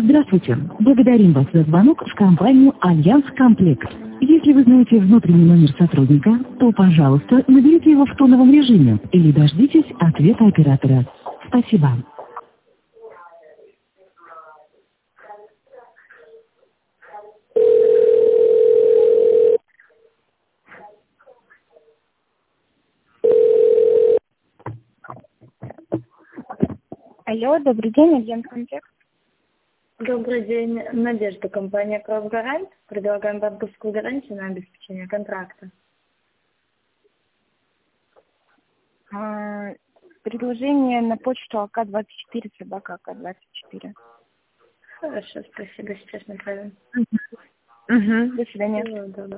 Здравствуйте. Благодарим вас за звонок в компанию «Альянс Комплект». Если вы знаете внутренний номер сотрудника, то, пожалуйста, наберите его в тоновом режиме или дождитесь ответа оператора. Спасибо. Алло, добрый день, Альянс Комплект. Добрый день, Надежда, компания «Профгарант». Предлагаем банковскую гарантию на обеспечение контракта. Предложение на почту ак24 собака ак24. Хорошо, спасибо, сейчас направим. До свидания. Всего доброго.